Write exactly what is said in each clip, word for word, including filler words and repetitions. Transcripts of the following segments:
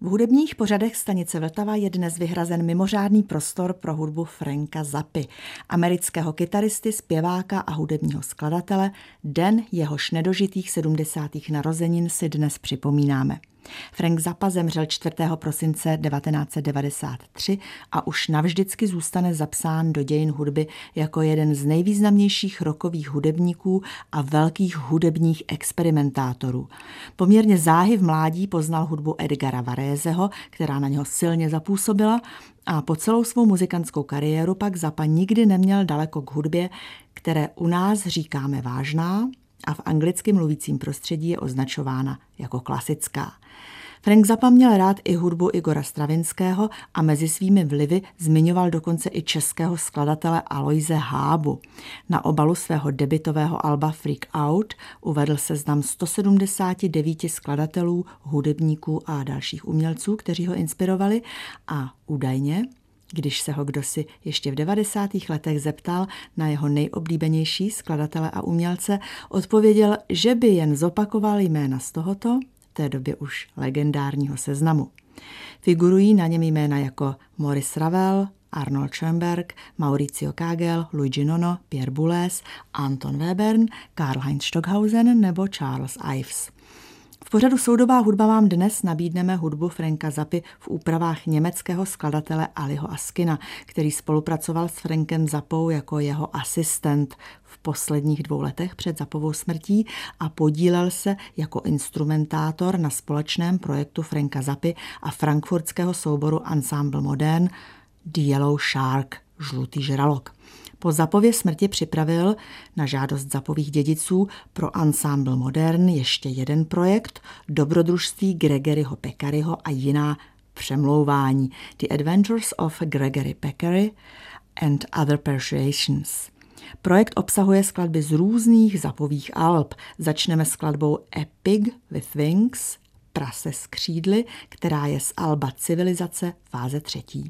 V hudebních pořadech stanice Vltava je dnes vyhrazen mimořádný prostor pro hudbu Franka Zappy, amerického kytaristy, zpěváka a hudebního skladatele. Den jehož nedožitých sedmdesátých narozenin si dnes připomínáme. Frank Zappa zemřel čtvrtého prosince devatenáct set devadesát tři a už navždycky zůstane zapsán do dějin hudby jako jeden z nejvýznamnějších rockových hudebníků a velkých hudebních experimentátorů. Poměrně záhy v mládí poznal hudbu Edgara Varézeho, která na něho silně zapůsobila, a po celou svou muzikantskou kariéru pak Zappa nikdy neměl daleko k hudbě, které u nás říkáme vážná a v anglicky mluvícím prostředí je označována jako klasická. Frank Zappa měl rád i hudbu Igora Stravinského a mezi svými vlivy zmiňoval dokonce i českého skladatele Aloise Hábu. Na obalu svého debutového alba Freak Out uvedl seznam sto sedmdesát devět skladatelů, hudebníků a dalších umělců, kteří ho inspirovali, a údajně, když se ho kdosi ještě v devadesátých letech zeptal na jeho nejoblíbenější skladatele a umělce, odpověděl, že by jen zopakoval jména z tohoto, v té době už legendárního seznamu. Figurují na něm jména jako Maurice Ravel, Arnold Schoenberg, Mauricio Kagel, Luigi Nono, Pierre Boulez, Anton Webern, Karlheinz Stockhausen nebo Charles Ives. V pořadu Soudobá hudba vám dnes nabídneme hudbu Franka Zappy v úpravách německého skladatele Aliho Askina, který spolupracoval s Frankem Zappou jako jeho asistent v posledních dvou letech před Zappovou smrtí a podílel se jako instrumentátor na společném projektu Franka Zappy a frankfurtského souboru Ensemble Modern The Yellow Shark, žlutý žralok. Po Zappově smrti připravil na žádost Zappových dědiců pro Ensemble Modern ještě jeden projekt, Dobrodružství Gregoryho Peccaryho a jiná přemlouvání, The Adventures of Gregory Peccary and Other Persuasions. Projekt obsahuje skladby z různých Zappových alb. Začneme skladbou A Pig with Wings, Prase s křídly, která je z alba Civilizace fáze třetí.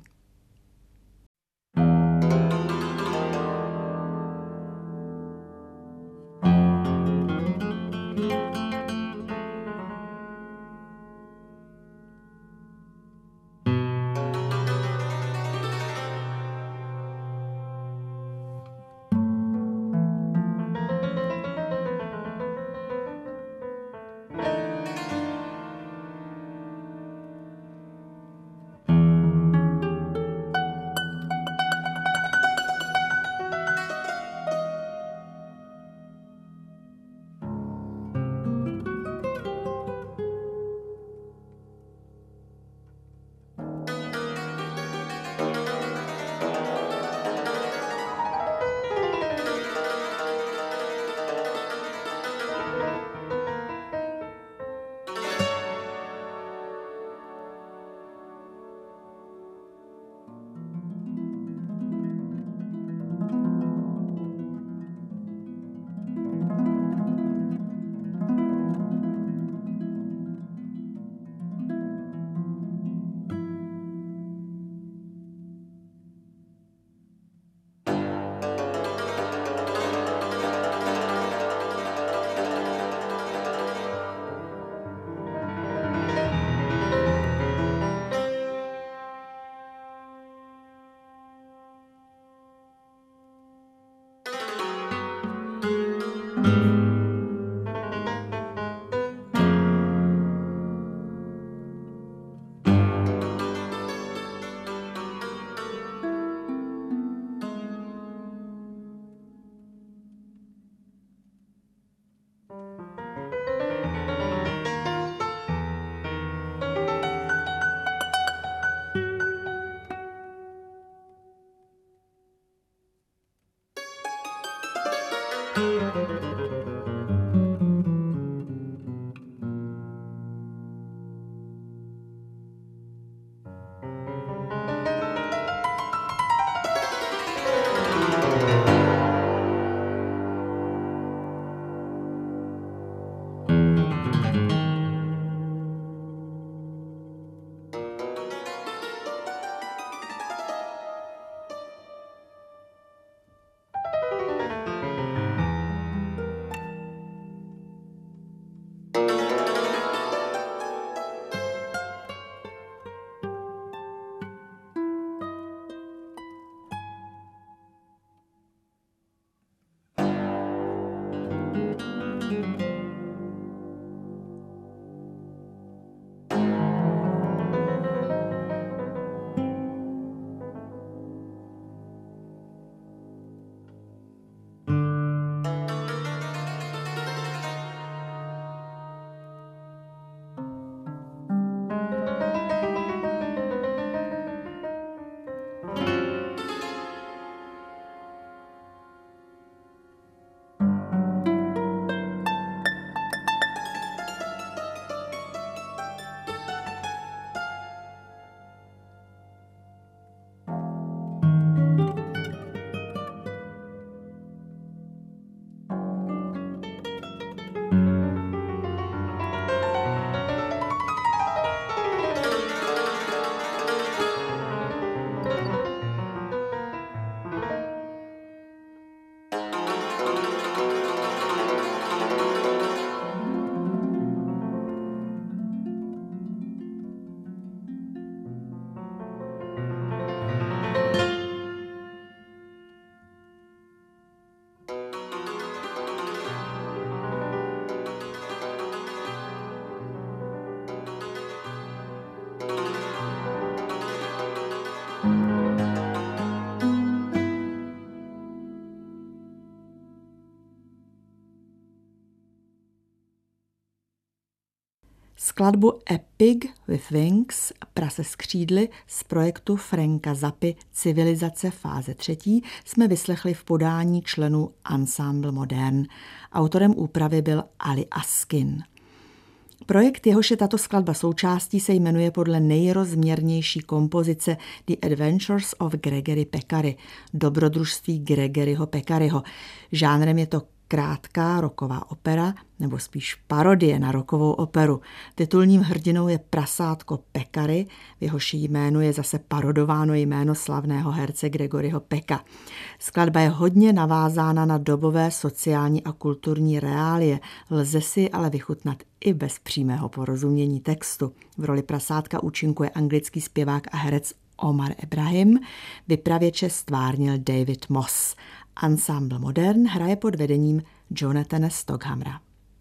Skladbu A Pig with Wings, prase s křídly, z projektu Franka Zappy Civilizace fáze třetí jsme vyslechli v podání členů Ensemble Modern. Autorem úpravy byl Ali Askin. Projekt, jehož je tato skladba součástí, se jmenuje podle nejrozměrnější kompozice The Adventures of Gregory Peccary, dobrodružství Gregoryho Peccaryho. Žánrem je to krátká rocková opera, nebo spíš parodie na rockovou operu. Titulním hrdinou je prasátko Peccary, v jehož jménu je zase parodováno jméno slavného herce Gregoryho Pecca. Skladba je hodně navázána na dobové sociální a kulturní reálie, lze si ale vychutnat i bez přímého porozumění textu. V roli prasátka účinkuje anglický zpěvák a herec Omar Ebrahim, vypravěče stvárnil David Moss. Ensemble Modern hraje pod vedením Jonathana Stockhamra.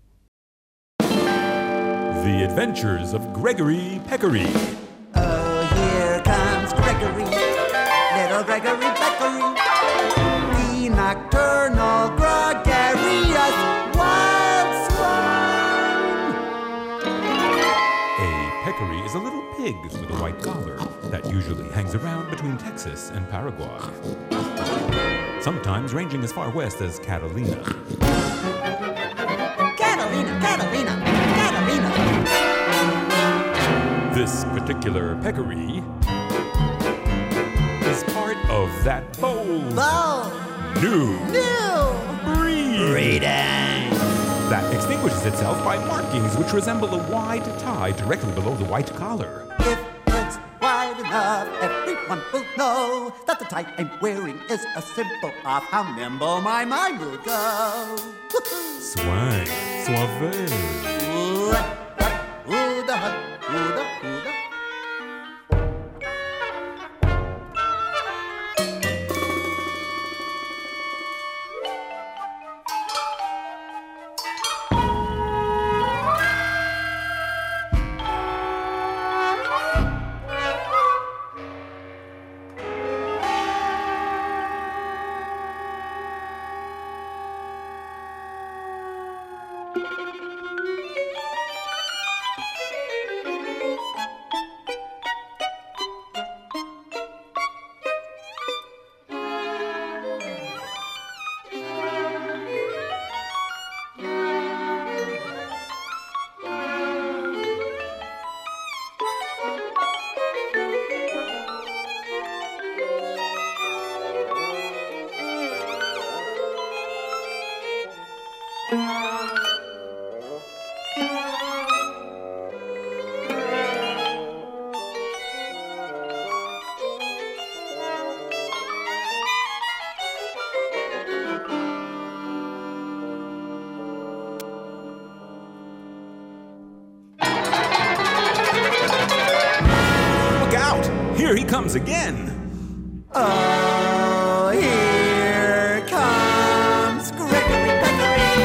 The Adventures of Gregory Peccary. Oh, here comes Gregory, little Gregory Peccary, the nocturnal gregarious wild swine. A peccary is a little pig with a white collar that usually hangs around between Texas and Paraguay, sometimes ranging as far west as Catalina. Catalina, Catalina, Catalina. This particular peccary is part of that bold, Bold, new new, breed breeding. that extinguishes itself by markings which resemble a wide tie directly below the white collar. If it's wide enough, everyone will know that the tie I'm wearing is a symbol of how nimble my mind will go. Swang, suave. What, what, who the, hut, who the, who the. Here he comes again. Oh, here comes Gregory Peccary.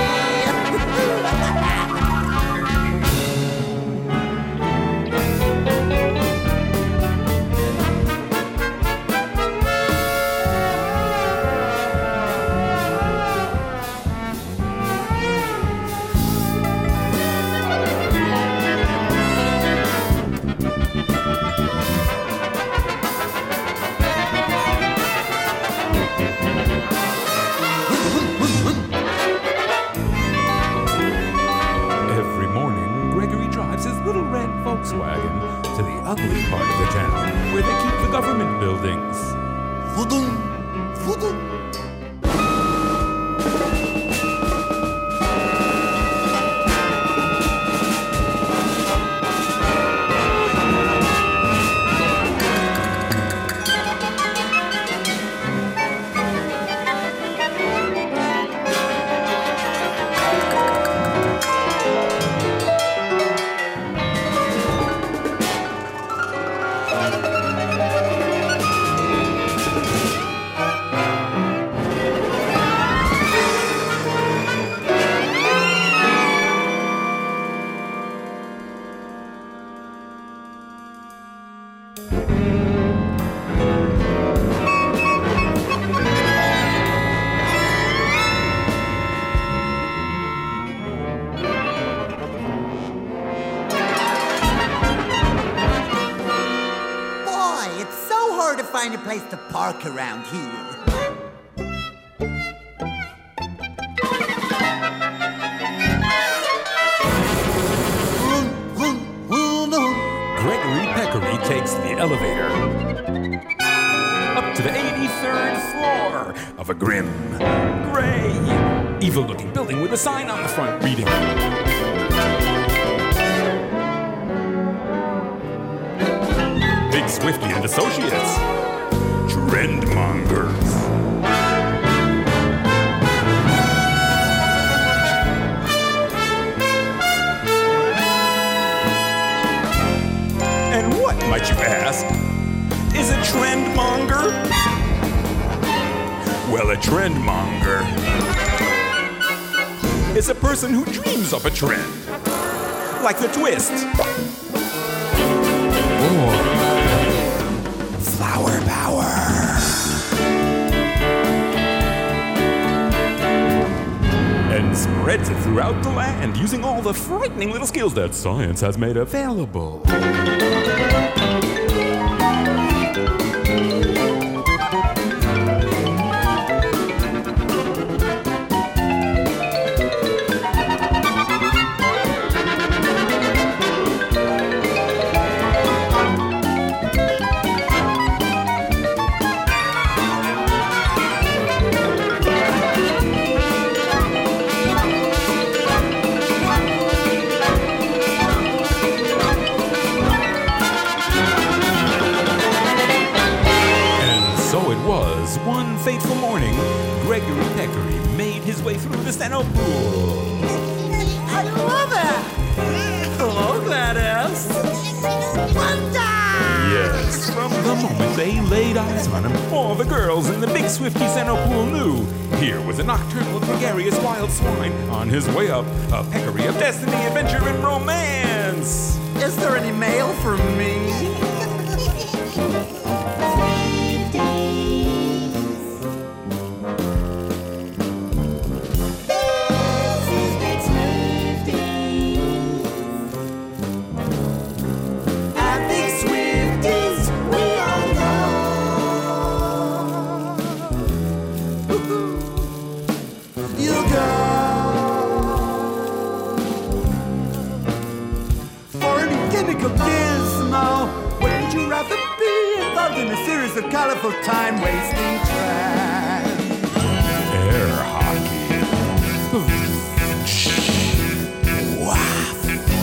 Volkswagen to the ugly part of the town where they keep the government buildings. Voodoo, voodoo. hard to find a place to park around here. Gregory Peccary takes the elevator up to the eighty-third floor of a grim, gray, evil-looking building with a sign on the front reading, Big Swifty and Associates, Trendmongers. And what, might you ask, is a trendmonger? Well, a trendmonger is a person who dreams up a trend, like the twist, or flower power. And spreads it throughout the land using all the frightening little skills that science has made available. One fateful morning, Gregory Peccary made his way through the Steno Pool. I love it! Hello, Gladys! Wonder! Yes, from the moment they laid eyes on him, all the girls in the Big Swifty Steno Pool knew here was a nocturnal, gregarious wild swine on his way up a peccary of destiny, adventure, and romance. Is there any mail for me? In a series of colorful time-wasting tracks. Air hockey. Waff.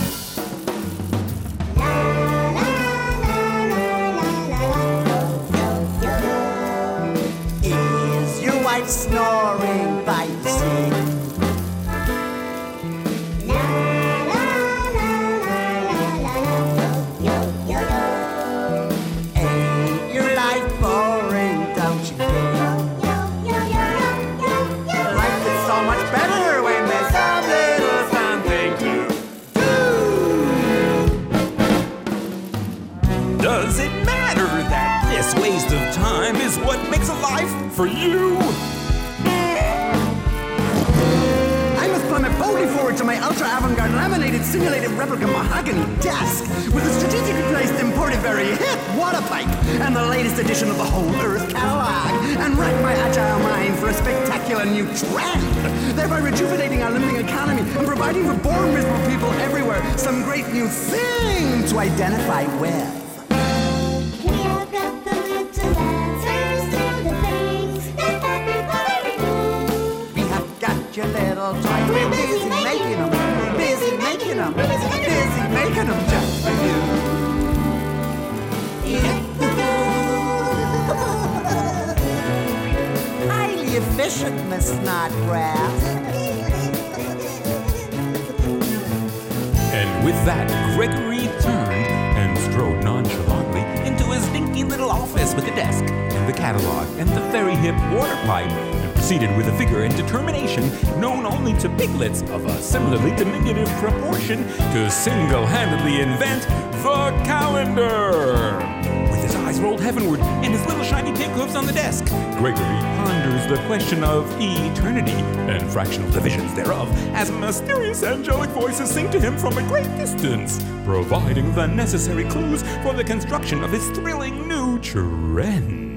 Is your wife snoring by you sing? Does it matter that this waste of time is what makes a life for you? I must plummet boldly forward to my ultra-avant-garde laminated simulated replica mahogany desk with a strategically placed imported very hip water pipe and the latest edition of the Whole Earth catalog, and rack my agile mind for a spectacular new trend, thereby rejuvenating our limping economy and providing for born miserable people everywhere some great new thing to identify with. Your little toy. We're busy making them, busy making them, busy making them just for you. Highly efficient, Miss Snodgrass. And with that, Gregory turned and strode nonchalantly into his dinky little office with a desk and the catalog and the very hip water pipe, and proceeded with a vigor and determination known only to piglets of a similarly diminutive proportion to single-handedly invent the calendar. With his eyes rolled heavenward and his little shiny pink hooves on the desk. Gregory ponders the question of eternity and fractional divisions thereof as mysterious angelic voices sing to him from a great distance, providing the necessary clues for the construction of his thrilling new trend.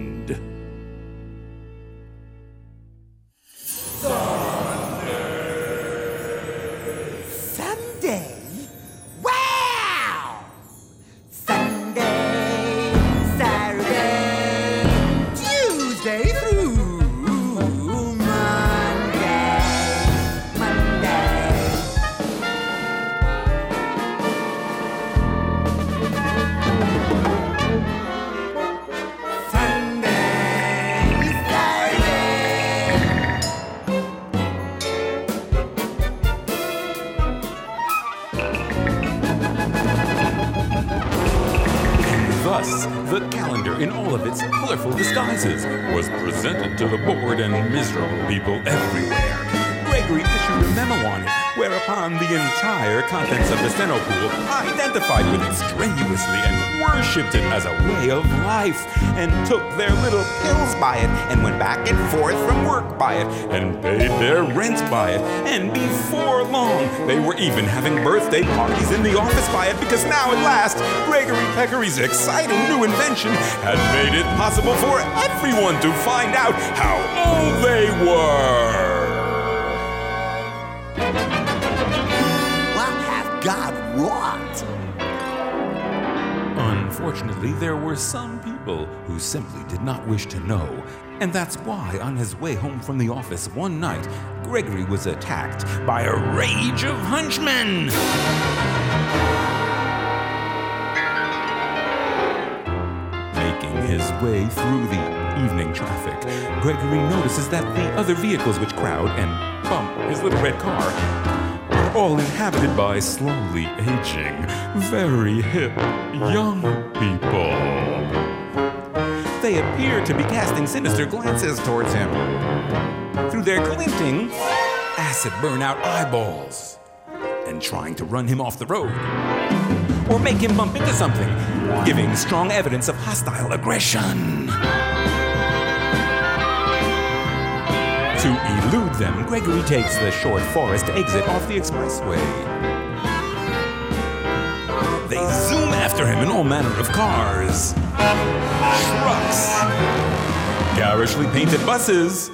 Thus, the calendar in all of its colorful disguises was presented to the bored and miserable people everywhere. Gregory issued a memo on it, whereupon the entire contents of the stenopool identified with it strenuously and worshipped it as a way of life, and took their little pills by it, and went back and forth from work by it, and paid their rent by it, and before long they were even having birthday parties in the office by it, because now at last Gregory Peccary's exciting new invention had made it possible for everyone to find out how old they were. What have God wrought? Unfortunately, there were some people who simply did not wish to know, and that's why on his way home from the office one night, Gregory was attacked by a rage of hunchmen. Making his way through the evening traffic, Gregory notices that the other vehicles which crowd and bump his little red car are all inhabited by slowly aging, very hip young people. They appear to be casting sinister glances towards him through their glinting, acid burnout eyeballs, and trying to run him off the road or make him bump into something, giving strong evidence of hostile aggression. To elude them, Gregory takes the short forest exit off the expressway. They zoom after him in all manner of cars, trucks, garishly painted buses,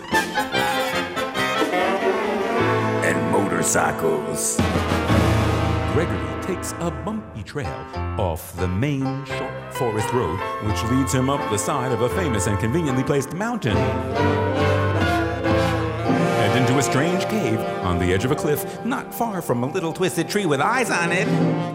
and motorcycles. Gregory takes a bumpy trail off the main short forest road, which leads him up the side of a famous and conveniently placed mountain, into a strange cave on the edge of a cliff, not far from a little twisted tree with eyes on it.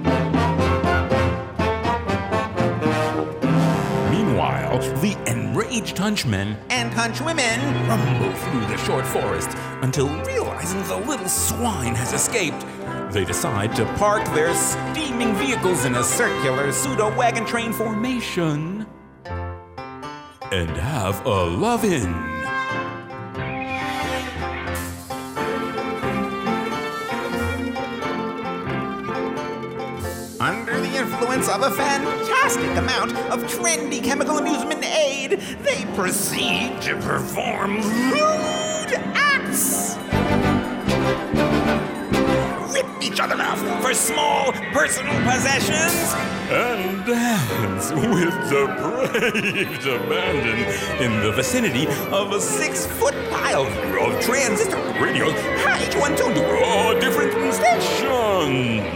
Meanwhile, the enraged hunchmen and hunchwomen rumble through the short forest until, realizing the little swine has escaped, they decide to park their steaming vehicles in a circular pseudo-wagon train formation and have a love-in. Under the influence of a fantastic amount of trendy chemical amusement aid, they proceed to perform lewd acts. Rip each other off for small personal possessions and dance with depraved abandon in the vicinity of a six-foot pile of transistor radios, each one tuned to a different station.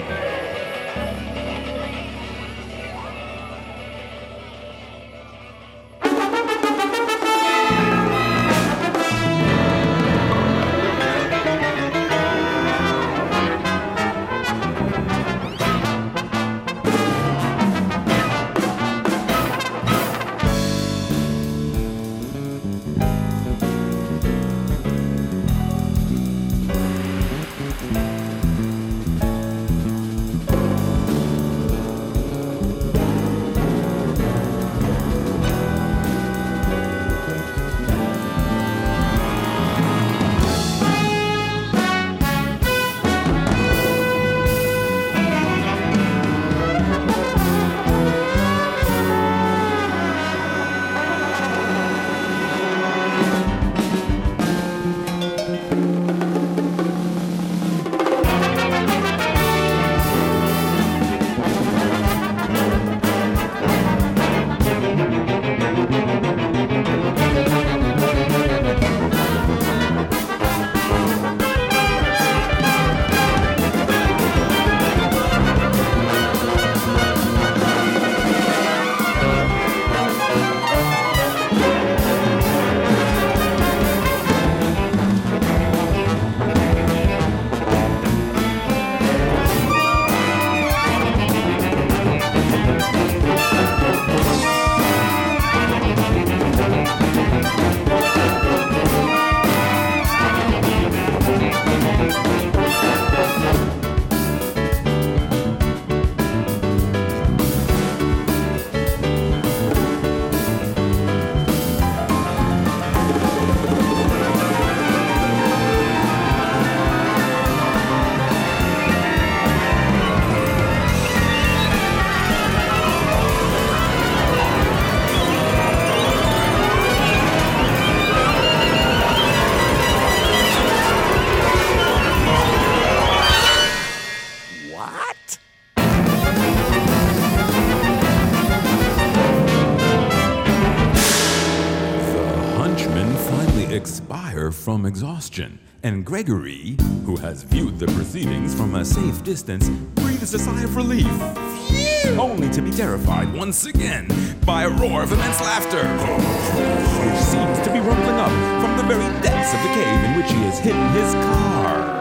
air from exhaustion, and Gregory, who has viewed the proceedings from a safe distance, breathes a sigh of relief, only to be terrified once again by a roar of immense laughter, which seems to be rumbling up from the very depths of the cave in which he has hidden his car.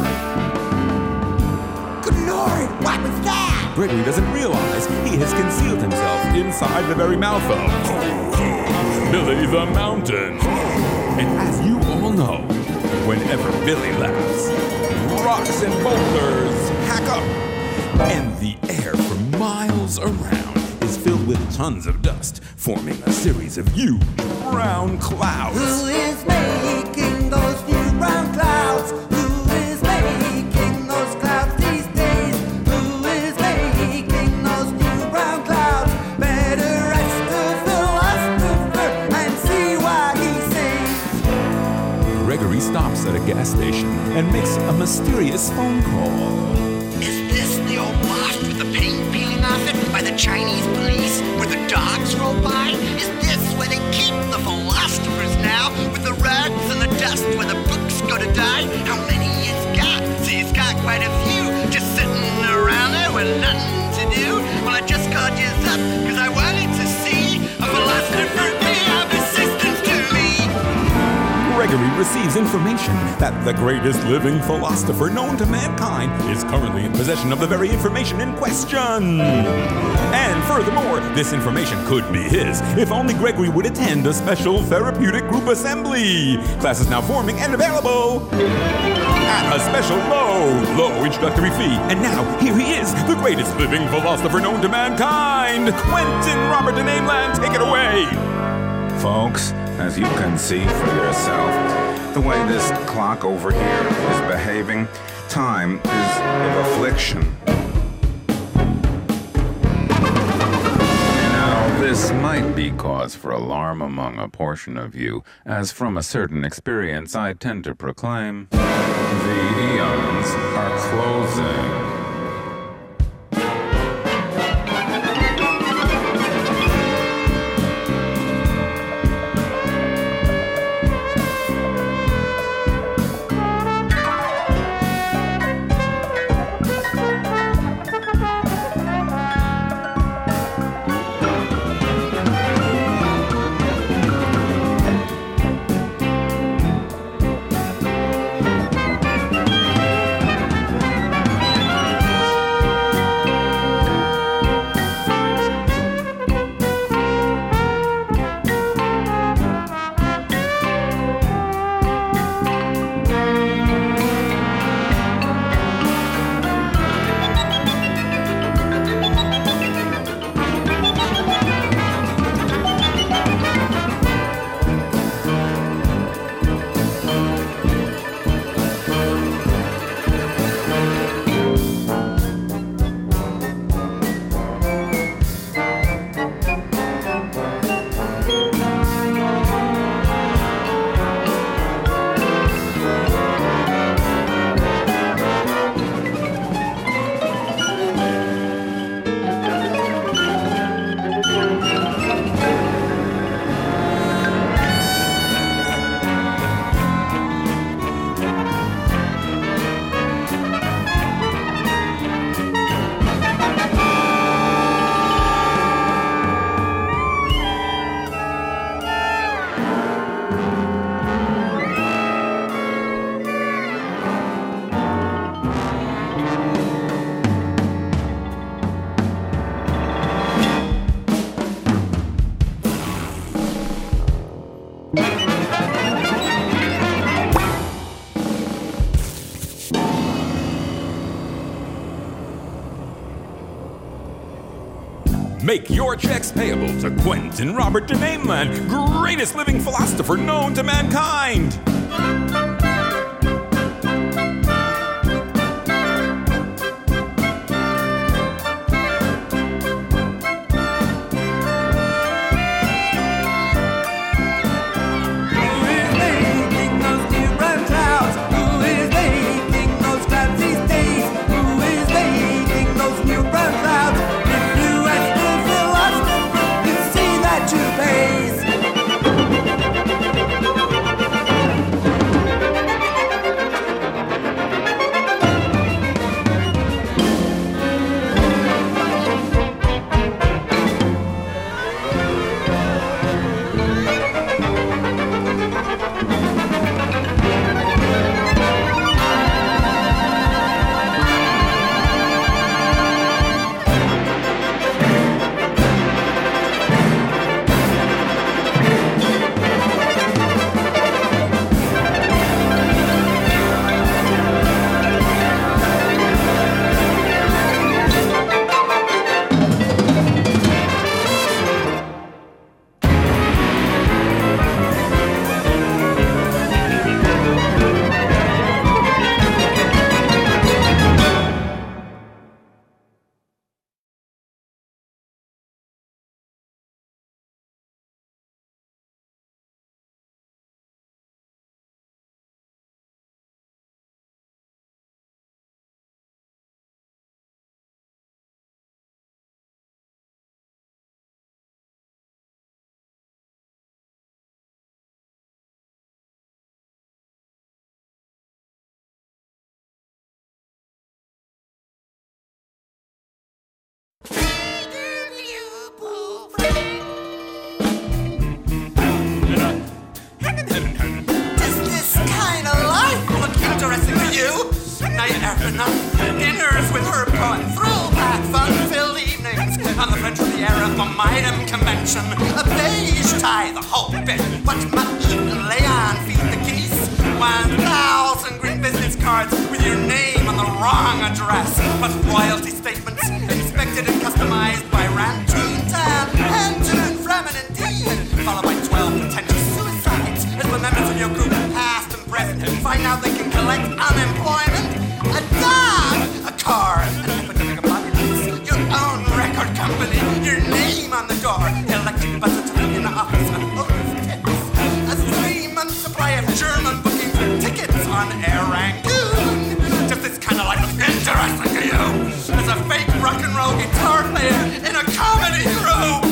Good Lord, what was that? Gregory doesn't realize he has concealed himself inside the very mouth of Billy the Mountain. And as you all know, whenever Billy laughs, rocks and boulders hack up, and the air for miles around is filled with tons of dust, forming a series of huge brown clouds. Who is making those new brown clouds? Who is making those clouds these days? Who is making those new brown clouds? Better ask the philosopher and see what he says. Gregory stops at a gas station and makes a mysterious phone call. Is this the old mosque with the paint peeling off it by the Chinese police where the dogs roll by? Is this where they keep the philosophers now with the rags and the dust where the books go to die? How many he's got? See, he's got quite a few just sitting around there with nothing to do. Well, I just called you up because I wanted to see a philosopher be of assistance to me. Gregory receives information that the greatest living philosopher known to mankind is currently in possession of the very information in question. And furthermore, this information could be his if only Gregory would attend a special therapeutic group assembly. Class is now forming and available at a special low, low introductory fee. And now, here he is, the greatest living philosopher known to mankind, Quentin Robert de Nameland. Take it away. Folks, as you can see for yourself, the way this clock over here is behaving, time is of affliction. Now, this might be cause for alarm among a portion of you, as from a certain experience I tend to proclaim, the eons are closing. Make your checks payable to Quentin Robert de Nameland, greatest living philosopher known to mankind. Enough dinners with Herb Cohen, throwback fun-filled evenings on the French Riviera, the Maidem Convention, a beige tie, the whole bit. Watch Matthew and Leon feed the geese. One thousand green business cards with your name on the wrong address, plus royalty statements inspected and customized by Rantoon Tan, Antoon, Fremen, indeed, followed by twelve potential suicides as the members of your group, past and present, find out they can collect unemployment, a dog, a car, an epidemic of populace, your own record company, your name on the door, electric buzzer to be in the office on others' tips, a three-month supply of German bookings and tickets on Air Rangoon. Just this kind of life is interesting to you as a fake rock and roll guitar player in a comedy group.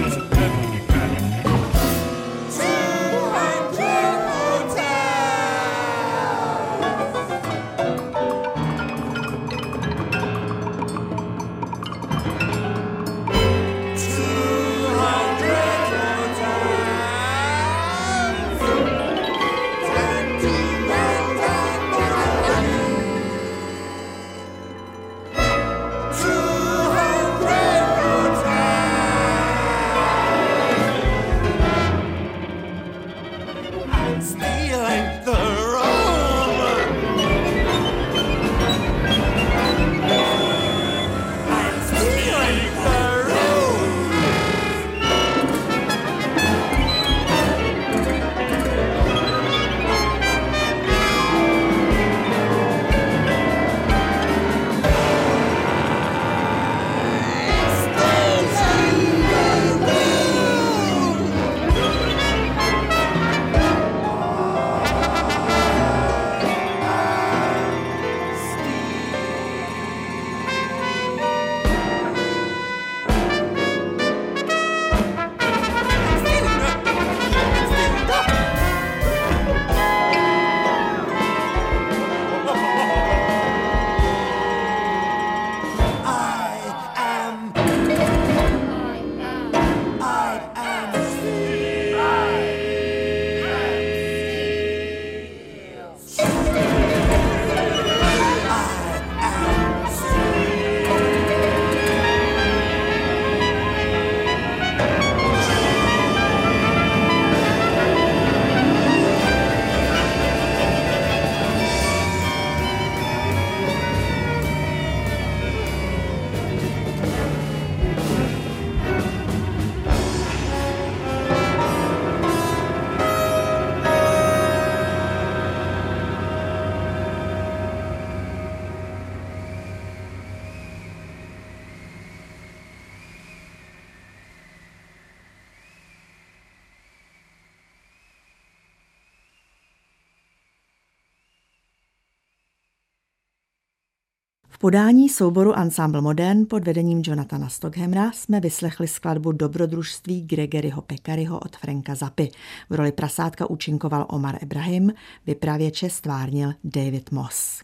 V podání souboru Ensemble Modern pod vedením Jonathana Stockhamera jsme vyslechli skladbu Dobrodružství Gregoryho Pekaryho od Franka Zappy. V roli prasátka účinkoval Omar Ebrahim, vypravěče stvárnil David Moss.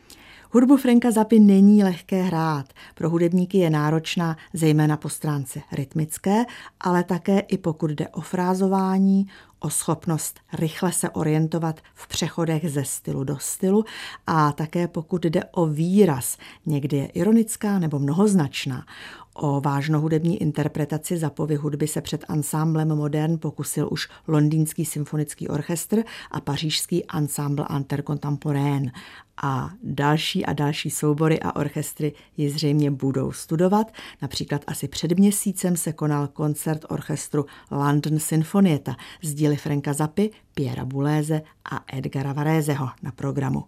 Hudbu Franka Zappy není lehké hrát. Pro hudebníky je náročná zejména po stránce rytmické, ale také i pokud jde o frázování, o schopnost rychle se orientovat v přechodech ze stylu do stylu a také pokud jde o výraz, někdy je ironická nebo mnohoznačná. O vážnohudební interpretaci Zappyovy hudby se před Ensemblem Modern pokusil už Londýnský symfonický orchestr a pařížský Ensemble Intercontemporain. A další a další soubory a orchestry ji zřejmě budou studovat. Například asi před měsícem se konal koncert orchestru London Sinfonietta z díly Franka Zappy, Pierra Bouleze a Edgara Varézeho na programu.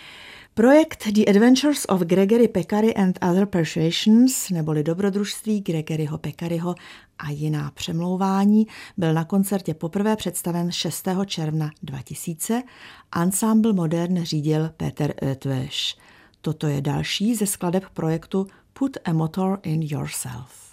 Projekt The Adventures of Gregory Peccary and Other Persuasions, neboli Dobrodružství Gregoryho Pekaryho a jiná přemlouvání, byl na koncertě poprvé představen šestého června dva tisíce. Ensemble Modern řídil Peter Oetweš. Toto je další ze skladeb projektu Put a Motor in Yourself.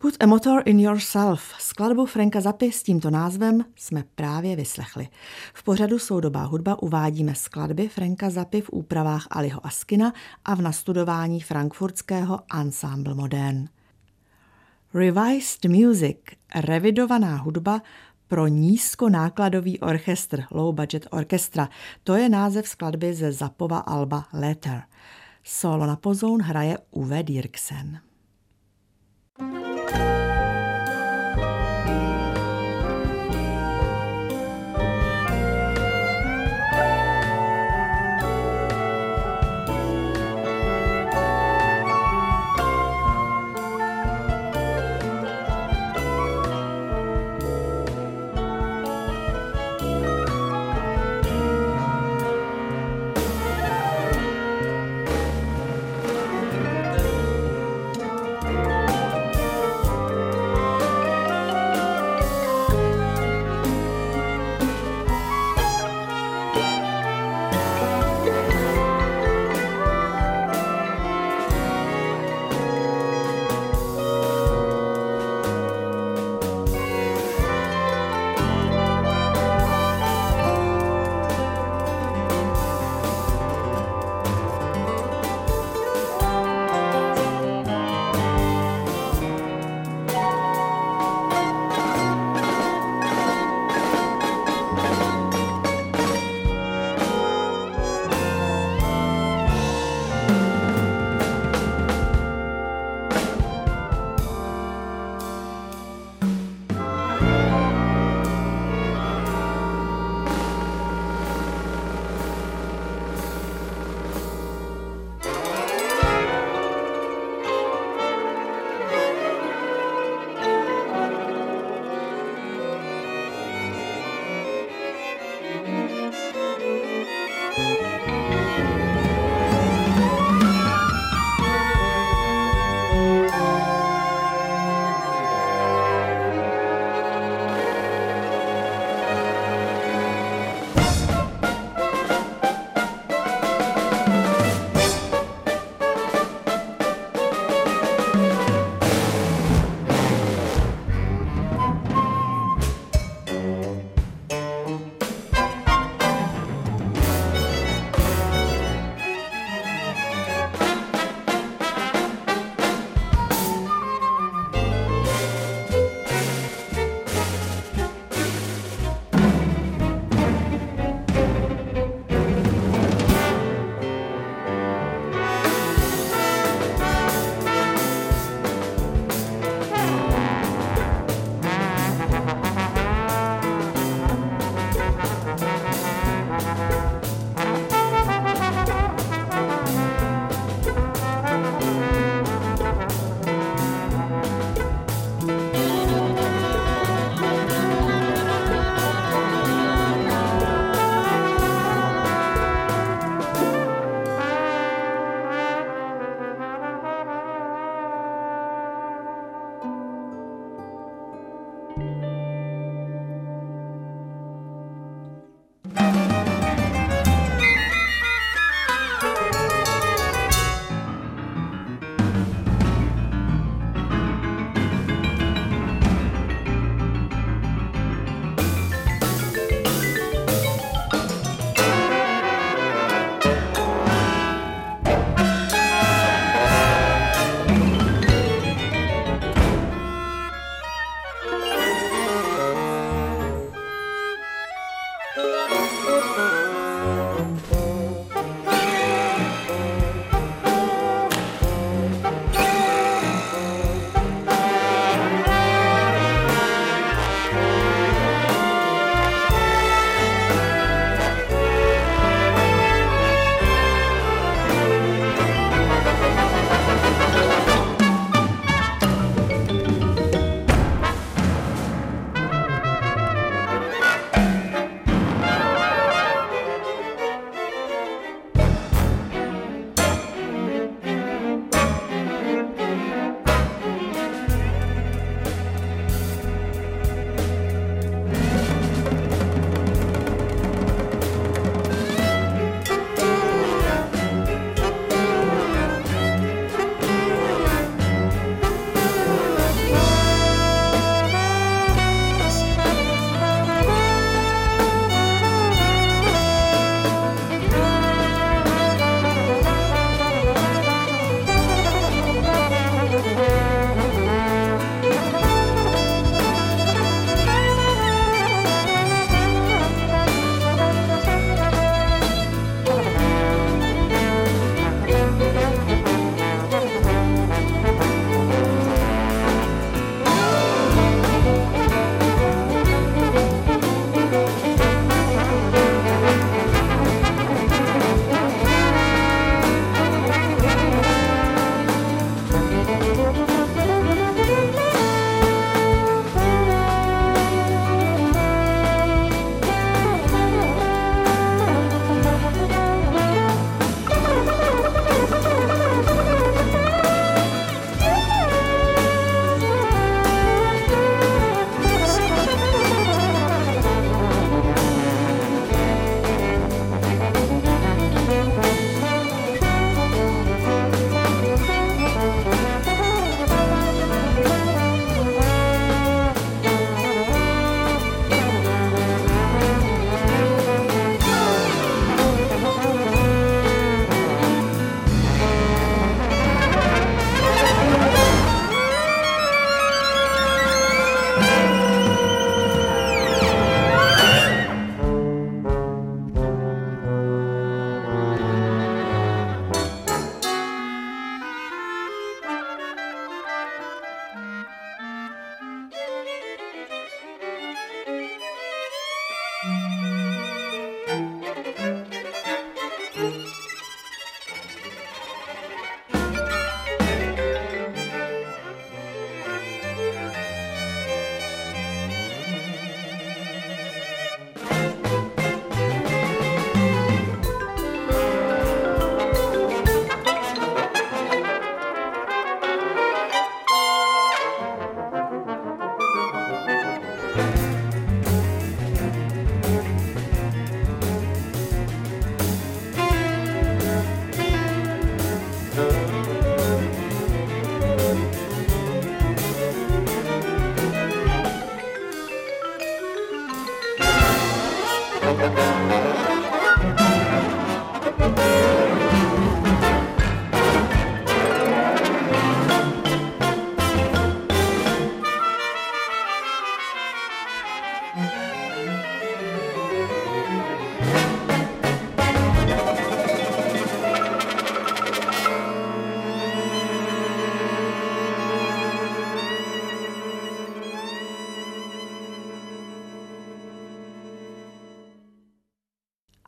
Put a Motor in Yourself, skladbu Franka Zappy s tímto názvem jsme právě vyslechli. V pořadu Soudobá hudba uvádíme skladby Franka Zappy v úpravách Aliho Askina a v nastudování frankfurtského Ensemble Modern. Revised Music, revidovaná hudba pro nízkonákladový orchestr, Low Budget Orchestra, to je název skladby ze Zappova alba Letter. Solo na pozoun hraje Uwe Dirksen.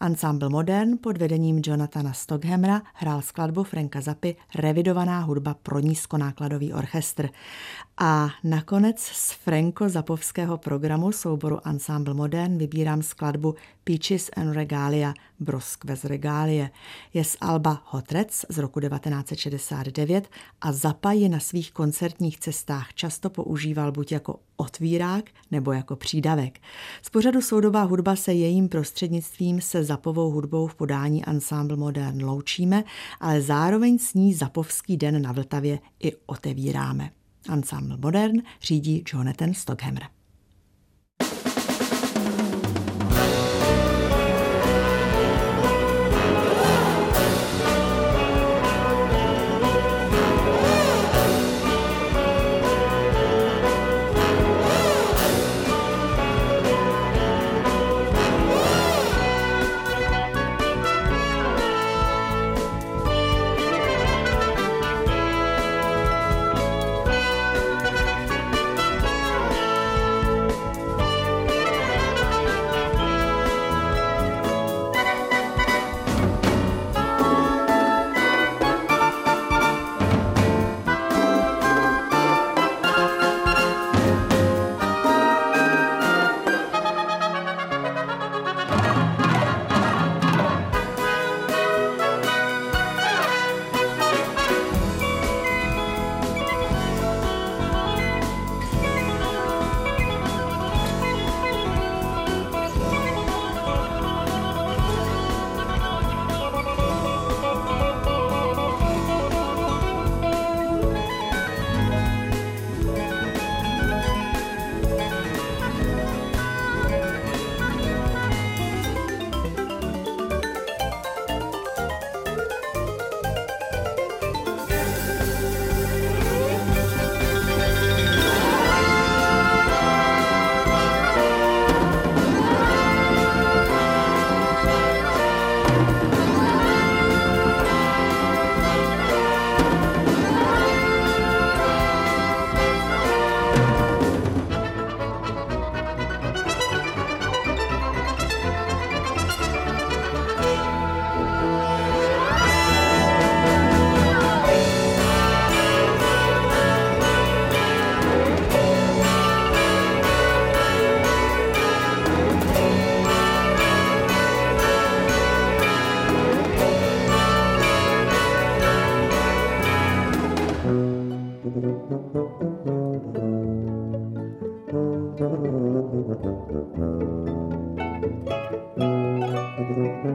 Ensemble Modern pod vedením Jonathana Stockhamera hrál skladbu Franka Zappy Revidovaná hudba pro nízkonákladový orchestr. A nakonec z Franko-Zappovského programu souboru Ensemble Modern vybírám skladbu Peaches and Regalia, broskve z regálie. Je z alba Hot Rats z roku devatenáct set šedesát devět a Zappa ji na svých koncertních cestách často používal buď jako otvírák nebo jako přídavek. Z pořadu Soudobá hudba se jejím prostřednictvím se Zappovou hudbou v podání Ensemble Modern loučíme, ale zároveň s ní Zappovský den na Vltavě i otevíráme. Ensemble Modern řídí Jonathan Stockhammer.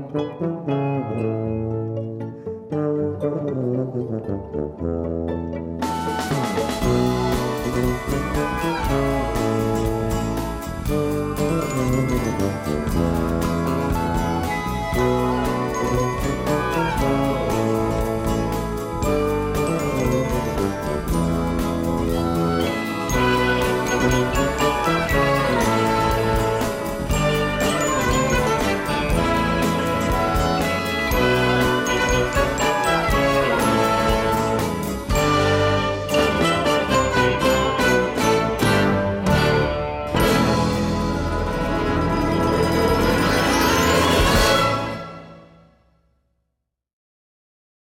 Thank you.